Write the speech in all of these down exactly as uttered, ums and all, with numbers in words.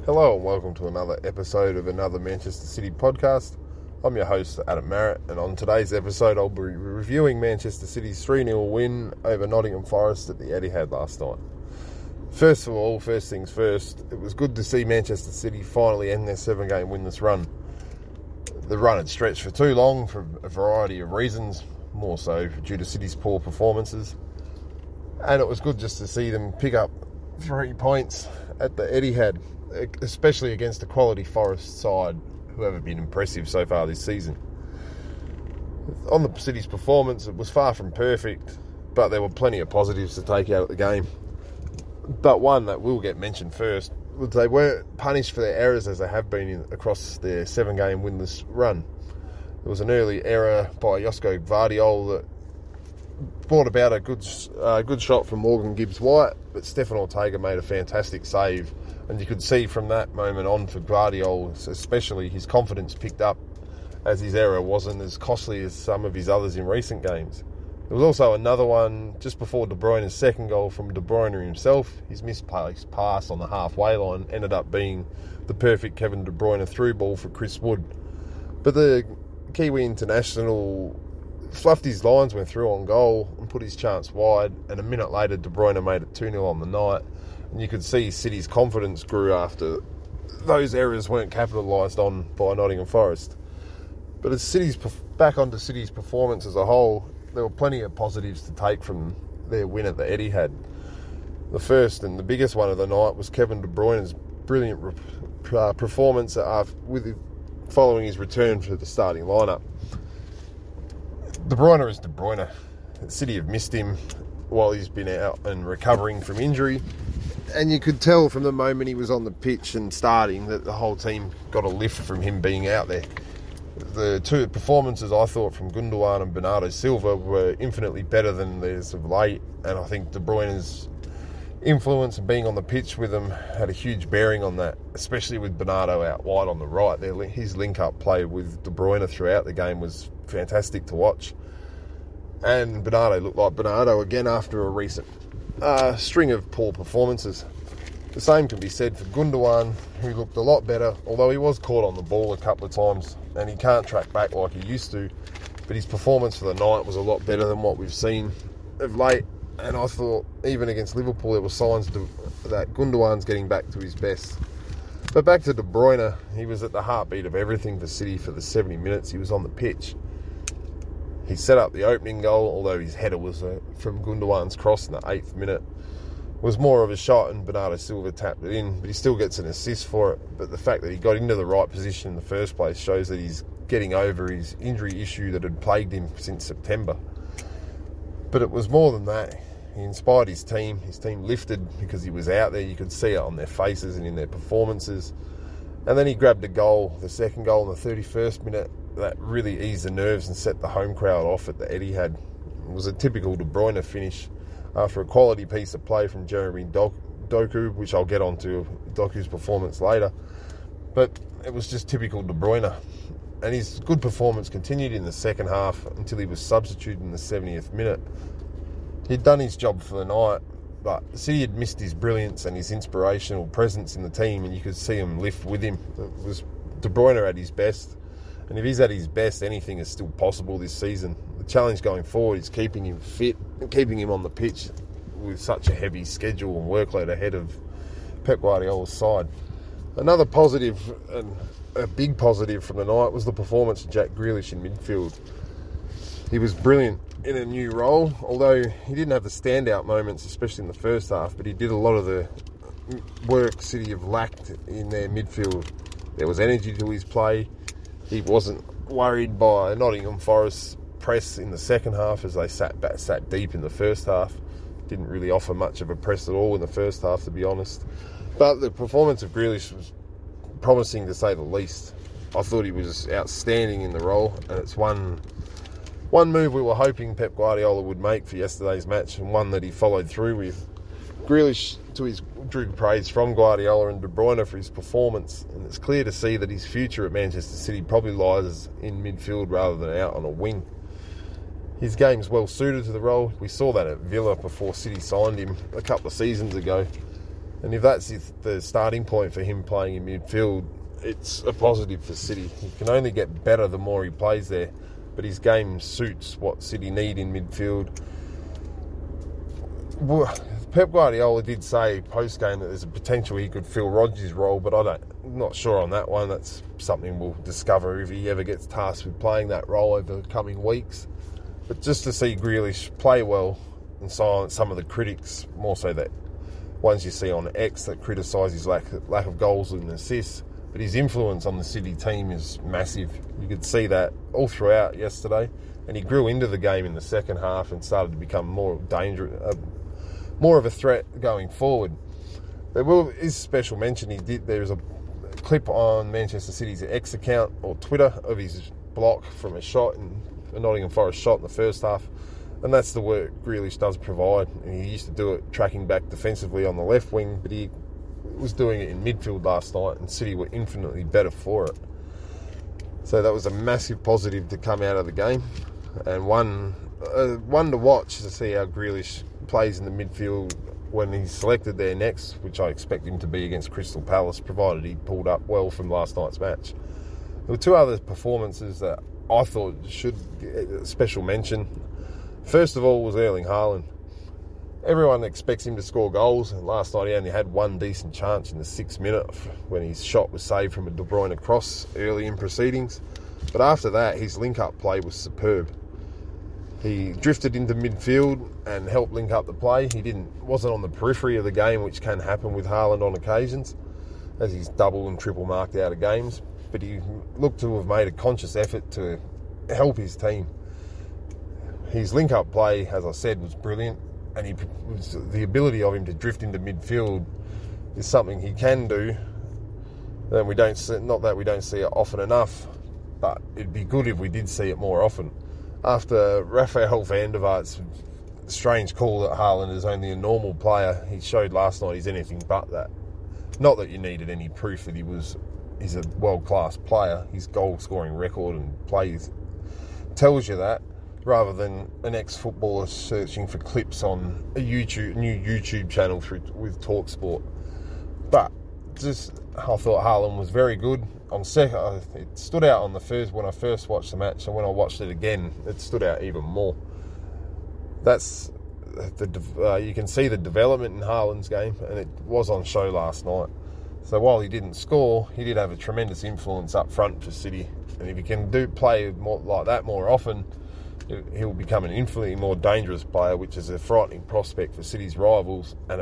Hello and welcome to another episode of another Manchester City podcast. I'm your host, Adam Marrett, and on today's episode I'll be reviewing Manchester City's three nil win over Nottingham Forest at the Etihad last night. First of all, first things first, it was good to see Manchester City finally end their seven-game winless run. The run had stretched for too long for a variety of reasons, more so due to City's poor performances, and it was good just to see them pick up three points at the Etihad, especially against a quality Forest side who haven't been impressive so far this season. On the City's performance, it was far from perfect, but there were plenty of positives to take out of the game. But one that will get mentioned first was they weren't punished for their errors as they have been in, across their seven-game winless run. There was an early error by Josko Gvardiol that brought about a good, uh, good shot from Morgan Gibbs-White, but Stefan Ortega made a fantastic save. And you could see from that moment on for Gvardiol, especially, his confidence picked up as his error wasn't as costly as some of his others in recent games. There was also another one just before De Bruyne's second goal from De Bruyne himself. His misplaced pass on the halfway line ended up being the perfect Kevin De Bruyne through ball for Chris Wood. But the Kiwi international fluffed his lines, went through on goal and put his chance wide, and a minute later De Bruyne made it two nil on the night. And you could see City's confidence grew after those errors weren't capitalised on by Nottingham Forest. But as City's back onto City's performance as a whole, there were plenty of positives to take from their win at the Etihad. The first and the biggest one of the night was Kevin De Bruyne's brilliant uh, performance uh, with following his return to the starting lineup. De Bruyne is De Bruyne. City have missed him while he's been out and recovering from injury. And you could tell from the moment he was on the pitch and starting that the whole team got a lift from him being out there. The two performances I thought from Gundogan and Bernardo Silva were infinitely better than theirs of late, and I think De Bruyne's influence and being on the pitch with them had a huge bearing on that, especially with Bernardo out wide on the right. His link-up play with De Bruyne throughout the game was fantastic to watch. And Bernardo looked like Bernardo again after a recent uh, string of poor performances. The same can be said for Gundogan, who looked a lot better, although he was caught on the ball a couple of times and he can't track back like he used to. But his performance for the night was a lot better than what we've seen of late. And I thought even against Liverpool there were signs that Gundogan's getting back to his best. But back to De Bruyne, he was at the heartbeat of everything for City for the seventy minutes he was on the pitch. He set up the opening goal, although his header was uh, from Gundogan's cross in the eighth minute. It was more of a shot and Bernardo Silva tapped it in, but he still gets an assist for it. But the fact that he got into the right position in the first place shows that he's getting over his injury issue that had plagued him since September. But it was more than that. He inspired his team. His team lifted because he was out there. You could see it on their faces and in their performances. And then he grabbed a goal, the second goal in the thirty-first minute, that really eased the nerves and set the home crowd off at the Etihad. It was a typical De Bruyne finish after a quality piece of play from Jeremy Doku, which I'll get onto Doku's performance later. But it was just typical De Bruyne. And his good performance continued in the second half until he was substituted in the seventieth minute. He'd done his job for the night, but City had missed his brilliance and his inspirational presence in the team, and you could see him lift with him. It was De Bruyne at his best. And if he's at his best, anything is still possible this season. The challenge going forward is keeping him fit and keeping him on the pitch with such a heavy schedule and workload ahead of Pep Guardiola's side. Another positive, and a big positive from the night, was the performance of Jack Grealish in midfield. He was brilliant in a new role, although he didn't have the standout moments, especially in the first half, but he did a lot of the work City have lacked in their midfield. There was energy to his play. He wasn't worried by Nottingham Forest's press in the second half as they sat back, sat deep in the first half. Didn't really offer much of a press at all in the first half, to be honest. But the performance of Grealish was promising, to say the least. I thought he was outstanding in the role, and it's one one move we were hoping Pep Guardiola would make for yesterday's match, and one that he followed through with. Grealish, to his drew praise from Guardiola and De Bruyne for his performance, and it's clear to see that his future at Manchester City probably lies in midfield rather than out on a wing. His game's well suited to the role. We saw that at Villa before City signed him a couple of seasons ago. And if that's the starting point for him playing in midfield, it's a positive for City. He can only get better the more he plays there, but his game suits what City need in midfield. Pep Guardiola did say post-game that there's a potential he could fill Rodgers' role, but I don't, I'm not sure on that one. That's something we'll discover if he ever gets tasked with playing that role over the coming weeks. But just to see Grealish play well and silence some of the critics, more so that ones you see on X that criticise his lack, lack of goals and assists, but his influence on the City team is massive. You could see that all throughout yesterday, and he grew into the game in the second half and started to become more dangerous, uh, more of a threat going forward. There will is special mention. He did. There is a clip on Manchester City's X account or Twitter of his block from a shot in a Nottingham Forest shot in the first half, and that's the work Grealish does provide. And he used to do it tracking back defensively on the left wing, but he was doing it in midfield last night, and City were infinitely better for it. So that was a massive positive to come out of the game, and one uh, one to watch to see how Grealish plays in the midfield when he's selected there next, which I expect him to be against Crystal Palace, provided he pulled up well from last night's match. There were two other performances that I thought should get a special mention. First of all was Erling Haaland. Everyone expects him to score goals, and last night he only had one decent chance in the sixth minute when his shot was saved from a De Bruyne cross early in proceedings. But after that, his link-up play was superb. He drifted into midfield and helped link up the play. He didn't wasn't on the periphery of the game, which can happen with Haaland on occasions, as he's double and triple marked out of games. But he looked to have made a conscious effort to help his team. His link-up play, as I said, was brilliant, and he was, the ability of him to drift into midfield is something he can do. And we don't see, not that we don't see it often enough, but it'd be good if we did see it more often. After Rafael van der Vaart's strange call that Haaland is only a normal player, he showed last night he's anything but that. Not that you needed any proof that he was he's a world-class player. His goal-scoring record and plays tells you that, rather than an ex-footballer searching for clips on a YouTube new YouTube channel through with TalkSport. But just I thought Haaland was very good. On second, it stood out on the first when I first watched the match, and when I watched it again, it stood out even more. That's the uh, you can see the development in Haaland's game, and it was on show last night. So while he didn't score, he did have a tremendous influence up front for City, and if he can do play more like that more often, he'll become an infinitely more dangerous player, which is a frightening prospect for City's rivals and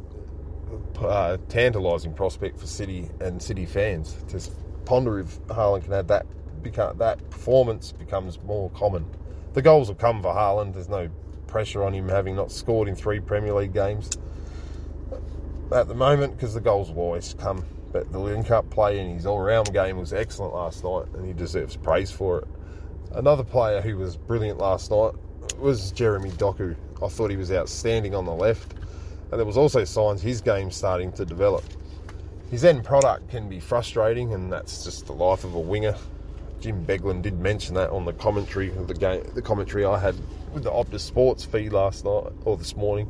a uh, tantalising prospect for City and City fans. To ponder if Haaland can have that become, that performance becomes more common. The goals will come for Haaland. There's no pressure on him having not scored in three Premier League games at the moment, because the goals will always come. But the link-up play in his all-round game was excellent last night, and he deserves praise for it. Another player who was brilliant last night was Jeremy Doku. I thought he was outstanding on the left, and there was also signs his game starting to develop. His end product can be frustrating, and that's just the life of a winger. Jim Beglin did mention that on the commentary of the game, the commentary I had with the Optus Sports feed last night or this morning.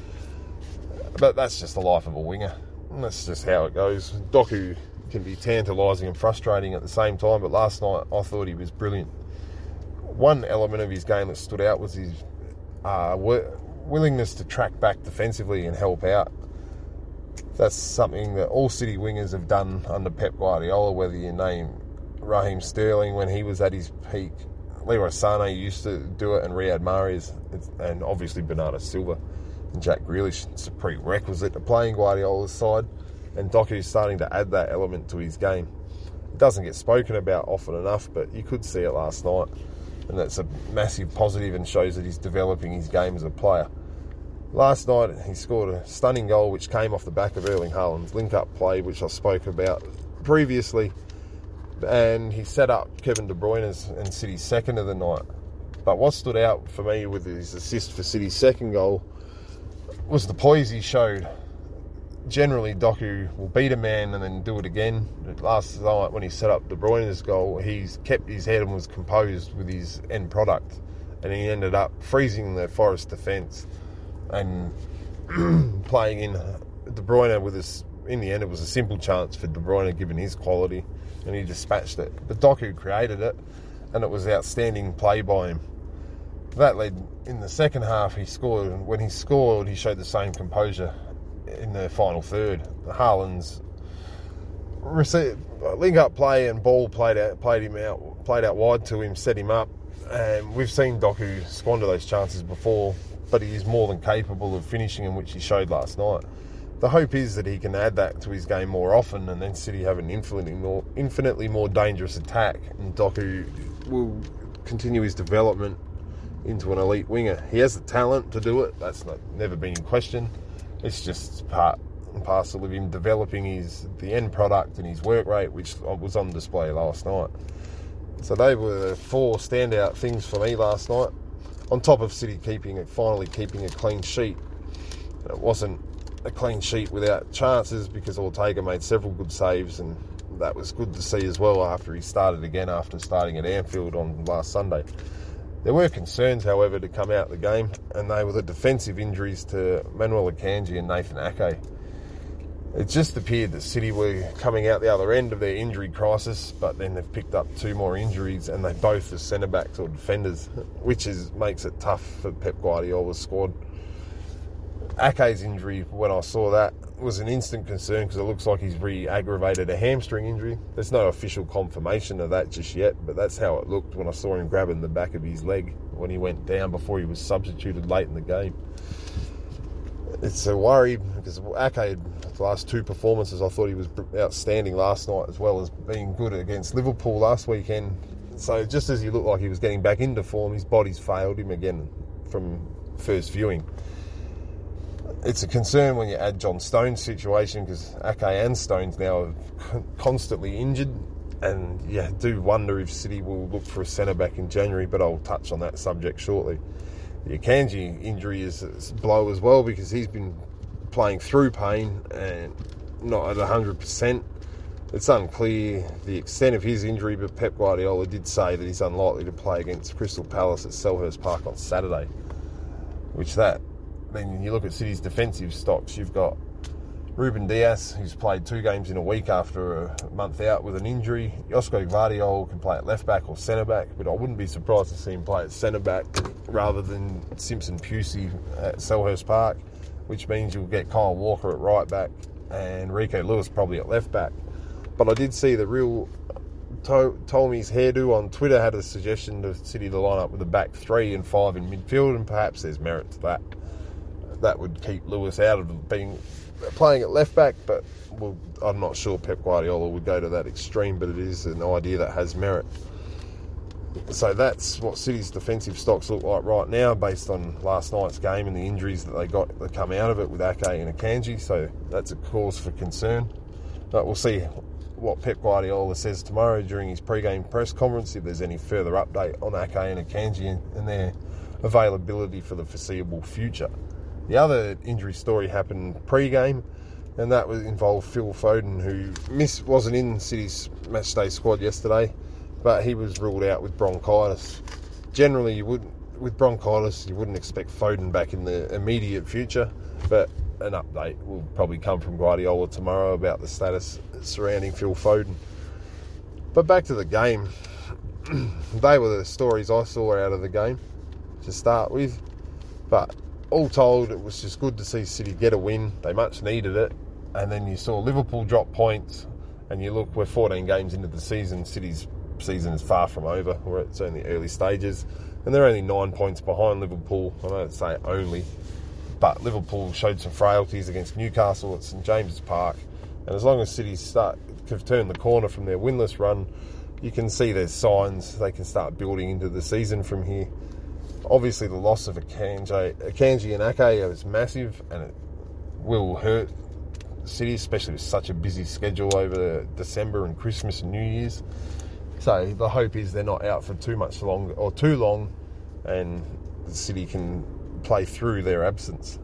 But that's just the life of a winger, and that's just how it goes. Doku can be tantalising and frustrating at the same time, but last night I thought he was brilliant. One element of his game that stood out was his uh, willingness to track back defensively and help out. That's something that all City wingers have done under Pep Guardiola, whether you name Raheem Sterling when he was at his peak, Leroy Sané used to do it, and Riyad Mahrez, and obviously Bernardo Silva and Jack Grealish. It's a prerequisite to playing Guardiola's side, and Doku's starting to add that element to his game. It doesn't get spoken about often enough, but you could see it last night, and that's a massive positive and shows that he's developing his game as a player. Last night, he scored a stunning goal which came off the back of Erling Haaland's link-up play, which I spoke about previously, and he set up Kevin De Bruyne's and City's second of the night. But what stood out for me with his assist for City's second goal was the poise he showed. Generally, Doku will beat a man and then do it again. Last night, when he set up De Bruyne's goal, he's kept his head and was composed with his end product, and he ended up freezing the Forest defence and playing in De Bruyne, with his, in the end, it was a simple chance for De Bruyne given his quality, and he dispatched it. But Doku created it, and it was outstanding play by him. That led, in the second half, he scored. And when he scored, he showed the same composure in the final third. Haaland's link-up play and ball played out, played him out, played out wide to him, set him up. And we've seen Doku squander those chances before, but he is more than capable of finishing them, which he showed last night. The hope is that he can add that to his game more often, and then City have an infinitely more, infinitely more dangerous attack, and Doku will continue his development into an elite winger. He has the talent to do it. That's not never been in question. It's just part and parcel of him developing his the end product and his work rate, which was on display last night. So they were the four standout things for me last night. On top of City keeping it, finally keeping a clean sheet. It wasn't a clean sheet without chances because Ortega made several good saves, and that was good to see as well after he started again after starting at Anfield on last Sunday. There were concerns, however, to come out of the game, and they were the defensive injuries to Manuel Akanji and Nathan Ake. It just appeared that City were coming out the other end of their injury crisis, but then they've picked up two more injuries, and they both are centre-backs or defenders, which is makes it tough for Pep Guardiola's squad. Ake's injury, when I saw that, was an instant concern because it looks like he's re-aggravated a hamstring injury. There's no official confirmation of that just yet, but that's how it looked when I saw him grabbing the back of his leg when he went down before he was substituted late in the game. It's a worry because Ake, the last two performances, I thought he was outstanding last night as well as being good against Liverpool last weekend. So just as he looked like he was getting back into form, his body's failed him again from first viewing. It's a concern when you add John Stones' situation because Ake and Stones now are constantly injured, and yeah, do wonder if City will look for a centre-back in January, but I'll touch on that subject shortly. The Akanji injury is a blow as well because he's been playing through pain and not at one hundred percent. It's unclear the extent of his injury, but Pep Guardiola did say that he's unlikely to play against Crystal Palace at Selhurst Park on Saturday, which that, then you look at City's defensive stocks, you've got Ruben Dias, who's played two games in a week after a month out with an injury. Josko Gvardiol can play at left-back or centre-back, but I wouldn't be surprised to see him play at centre-back rather than Simpson Pusey at Selhurst Park, which means you'll get Kyle Walker at right-back and Rico Lewis probably at left-back. But I did see the real to- Tolmy's hairdo on Twitter had a suggestion of City to line up with a back three and five in midfield, and perhaps there's merit to that. That would keep Lewis out of being playing at left back, but well, I'm not sure Pep Guardiola would go to that extreme, but it is an idea that has merit. So that's what City's defensive stocks look like right now based on last night's game and the injuries that they got that come out of it with Ake and Akanji, so that's a cause for concern. But we'll see what Pep Guardiola says tomorrow during his pre-game press conference, if there's any further update on Ake and Akanji and their availability for the foreseeable future. The other injury story happened pre-game, and that was involved Phil Foden, who missed, wasn't in City's matchday squad yesterday, but he was ruled out with bronchitis. Generally, you wouldn't, with bronchitis, you wouldn't expect Foden back in the immediate future, but an update will probably come from Guardiola tomorrow about the status surrounding Phil Foden. But back to the game. They were the stories I saw out of the game to start with, but all told, it was just good to see City get a win. They much needed it. And then you saw Liverpool drop points, and you look, we're fourteen games into the season. City's season is far from over. We're at only early stages, and they're only nine points behind Liverpool. I don't say only, but Liverpool showed some frailties against Newcastle at St James's Park. And as long as City start have turned the corner from their winless run, you can see there's signs they can start building into the season from here. Obviously, the loss of Akanji, Akanji and Ake is massive, and it will hurt City, especially with such a busy schedule over December and Christmas and New Year's. So the hope is they're not out for too much long or too long, and the City can play through their absence.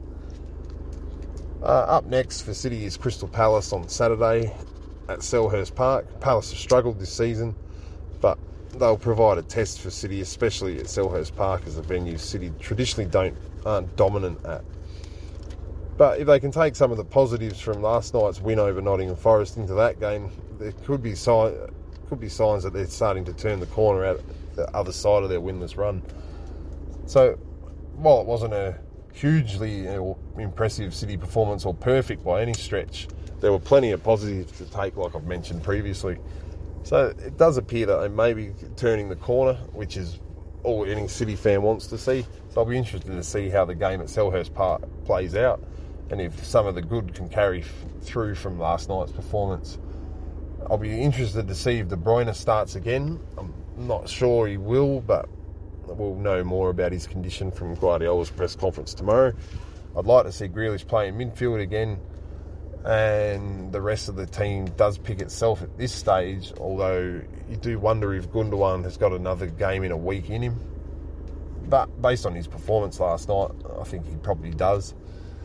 Uh, up next for City is Crystal Palace on Saturday at Selhurst Park. Palace have struggled this season, but they'll provide a test for City, especially at Selhurst Park as a venue City traditionally don't aren't dominant at. But if they can take some of the positives from last night's win over Nottingham Forest into that game, there could be sign, could be signs that they're starting to turn the corner out the other side of their winless run. So, while it wasn't a hugely impressive City performance or perfect by any stretch, there were plenty of positives to take, like I've mentioned previously. So it does appear that they may be turning the corner, which is all any City fan wants to see. So I'll be interested to see how the game at Selhurst Park plays out, and if some of the good can carry f- through from last night's performance. I'll be interested to see if De Bruyne starts again. I'm not sure he will, but we'll know more about his condition from Guardiola's press conference tomorrow. I'd like to see Grealish play in midfield again, and the rest of the team does pick itself at this stage, although you do wonder if Gundogan has got another game in a week in him. But based on his performance last night, I think he probably does.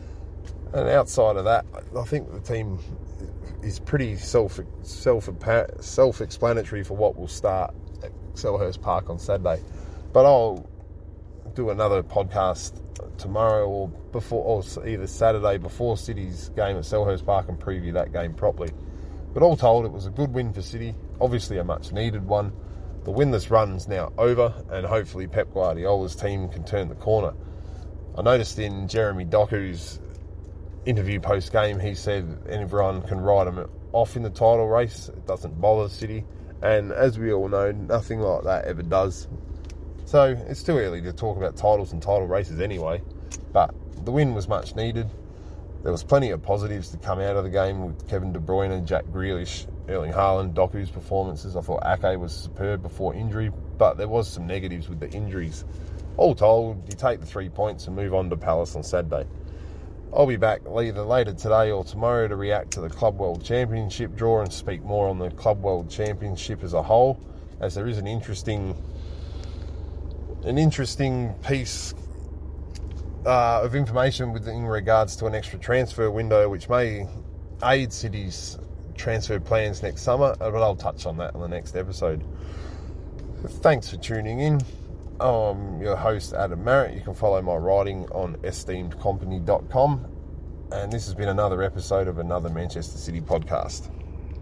And outside of that, I think the team is pretty self, self, self-explanatory for what will start at Selhurst Park on Saturday. But I'll do another podcast tomorrow or before, or either Saturday before City's game at Selhurst Park, and preview that game properly. But all told, it was a good win for City, obviously a much needed one. The winless run's now over, and hopefully Pep Guardiola's team can turn the corner. I noticed in Jeremy Doku's interview post-game, he said everyone can write him off in the title race. It doesn't bother City, and as we all know, nothing like that ever does. So it's too early to talk about titles and title races anyway, but the win was much needed. There was plenty of positives to come out of the game with Kevin De Bruyne, Jack Grealish, Erling Haaland, Doku's performances. I thought Ake was superb before injury, but there was some negatives with the injuries. All told, you take the three points and move on to Palace on Saturday. I'll be back either later today or tomorrow to react to the Club World Championship draw and speak more on the Club World Championship as a whole, as there is an interesting an interesting piece uh, of information with, in regards to an extra transfer window which may aid City's transfer plans next summer, but I'll touch on that in the next episode. Thanks for tuning in. I'm your host, Adam Marrett. You can follow my writing on esteemed company dot com, and this has been another episode of another Manchester City podcast.